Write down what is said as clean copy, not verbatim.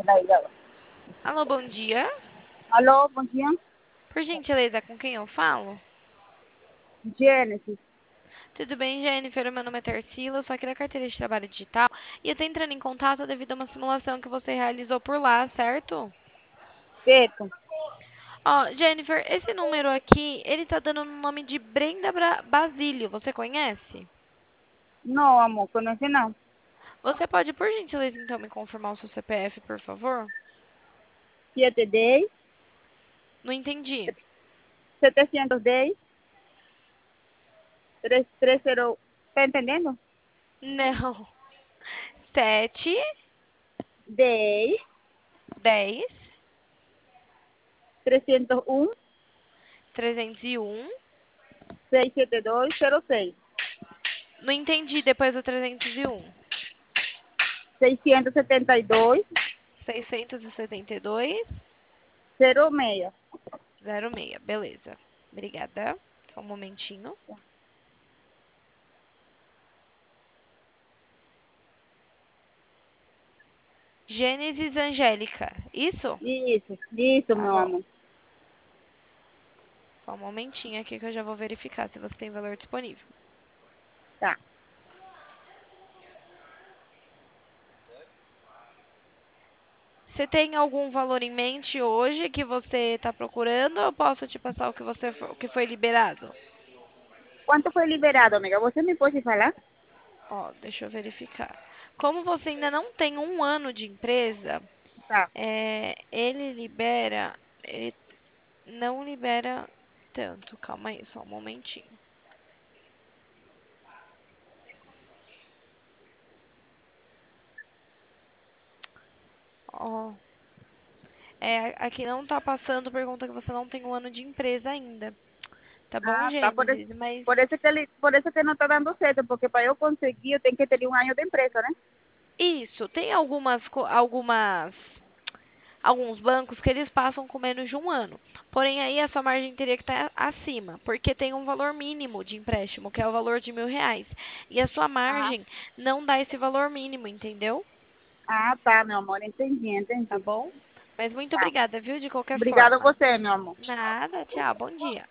Daí, já vai. Alô, bom dia. Alô, bom dia. Por gentileza, com quem eu falo? Gênesis. Tudo bem, Jennifer? Meu nome é Tarsila, eu sou aqui da carteira de trabalho digital e eu tô entrando em contato devido a uma simulação que você realizou por lá, certo? Certo. Ó, Jennifer, esse número aqui, ele tá dando o nome de Brenda Basílio, você conhece? Não, amor, conhece não. Você pode, por gentileza, então me confirmar o seu CPF, por favor? 710, Não entendi. 710, 330. Tá entendendo? Não. 7, 10, 10, 301, 301. 67206. Não entendi depois do 301. 672, 672. 06. 06, beleza. Obrigada. Só um momentinho. Gênesis Angélica, isso? Isso, Tá meu bom. amor. Só um momentinho aqui que eu já vou verificar se você tem valor disponível. Tá. Você tem algum valor em mente hoje que você está procurando ou eu posso te passar o que foi liberado? Quanto foi liberado, amiga? Você me pode falar? Ó, deixa eu verificar. Como você ainda não tem um ano de empresa, Tá. ele não libera tanto. Calma aí, só um momentinho. Ó, aqui não tá passando, pergunta que você não tem um ano de empresa ainda. Tá bom, Ah, tá. Gênesis? Mas Por isso que não está dando certo, porque para eu conseguir eu tenho que ter um ano de empresa, né? isso, tem alguns bancos que eles passam com menos de um ano. Porém, aí a sua margem teria que estar acima, porque tem um valor mínimo de empréstimo, que é o valor de R$ 1.000. E a sua Ah, margem não dá esse valor mínimo, entendeu? tá, meu amor. Entendi, Tá entendi. bom? Mas muito Tá. obrigada, viu? De qualquer Obrigada a forma. você, meu amor. Nada, tchau, bom dia.